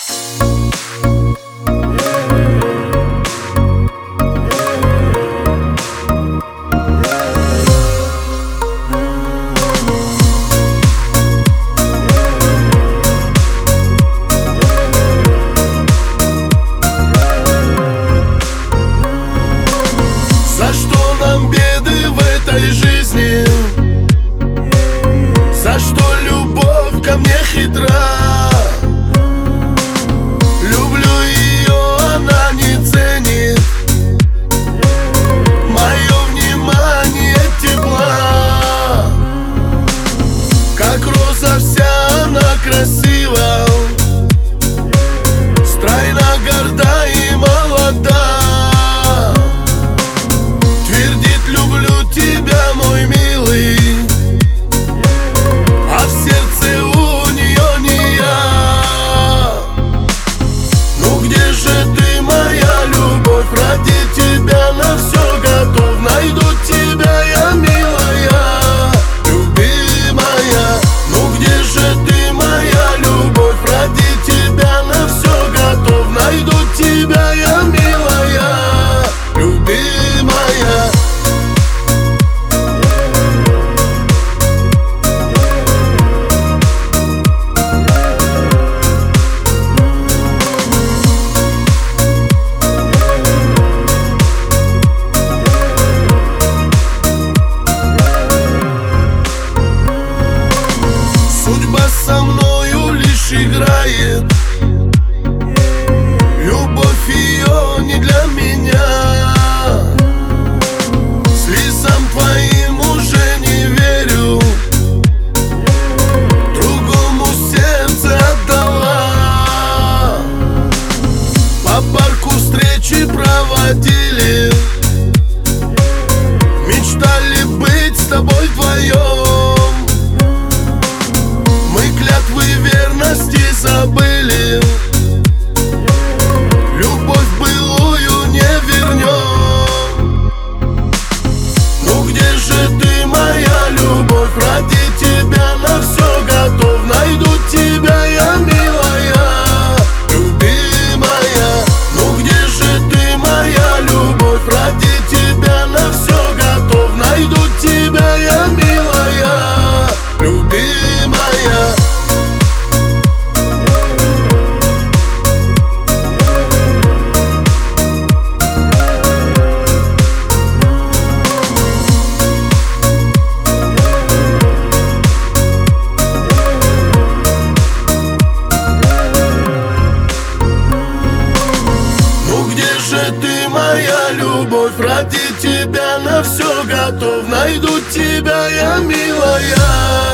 За что нам беды в этой жизни? За что любовь ко мне хитра? Люблю ее, она не ценит мое внимание, тепла. Как роза вся она красива, стройна, горда и молода. Твердит: люблю тебя, мой милый, а в сердце у нее не я. Ну где же ты, моя любовь? Ради тебя на все готов. Найду тебя я, милая, любимая. Ну где же ты, моя любовь? Ради тебя на все готов. Найду тебя я, милая, любимая. Судьба со мною лишь играет, любовь ее не для меня. Слезам твоим уже не верю, другому сердце отдала. По парку встречи проводили, мечтали быть с тобой вдвоем. Мы клятвы верности забыли, любовь былую не вернем. Ну где же ты, моя любовь? Ради тебя на все готов. Найду тебя я, милая, любимая. Ну где же ты, моя любовь? Ради тебя на все готов. Найду тебя я, милая, любимая. Ну где же ты, моя любовь? Ради тебя на все готов. Найду тебя я, милая.